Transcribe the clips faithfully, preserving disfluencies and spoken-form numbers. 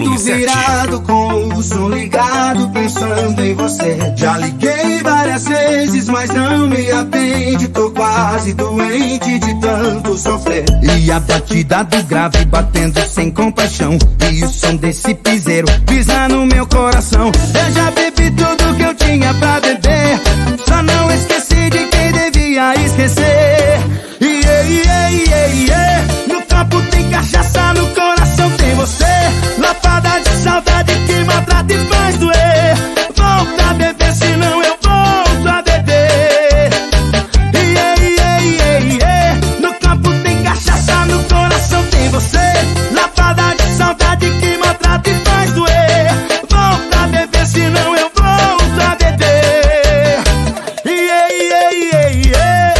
bebendo virado, com o som ligado, pensando em você. Já liguei várias vezes, mas não me atende. Tô quase doente de tanto sofrer. E a batida do grave batendo sem compaixão, e o som desse piseiro pisa no meu coração. Eu já bebi tudo que eu tinha pra beber, só não esqueci de quem devia esquecer. Yeah, yeah, yeah, yeah. No campo tem cachaça, no coração tem você. Lapada de saudade que maltrata e faz doer. Volta a beber, senão eu volto a beber. Yeah, yeah, yeah, yeah. No campo tem cachaça, no coração tem você. Lapada de saudade que maltrata e faz doer. Volta a beber, senão eu volto a beber. Yeah, yeah, yeah, yeah.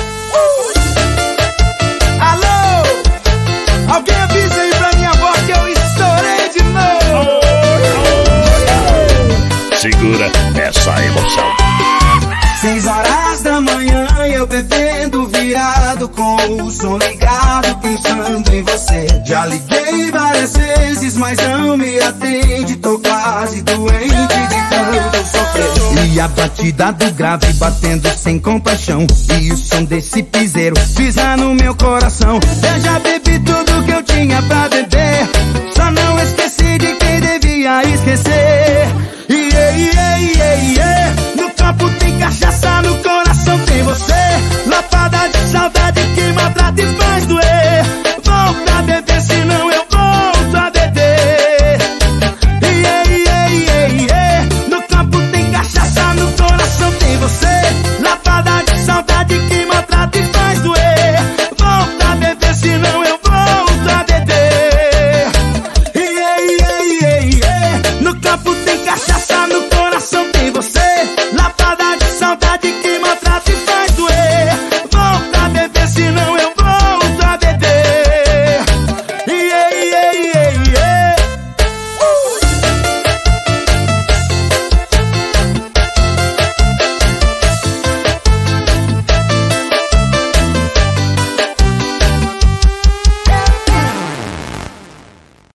Alô? Alguém avisa aí pra minha avó que eu estourei de novo. Segura essa emoção. Seis horas da manhã eu bebendo virado, com o som ligado, pensando em você. Já liguei várias vezes, mas não me atende. Tô quase doente de tanto sofrer. E a batida do grave batendo sem compaixão, e o som desse piseiro pisa no meu coração. Eu já bebi tudo que eu tinha pra beber, só não esqueci de quem devia esquecer. Yeah, yeah, yeah, yeah.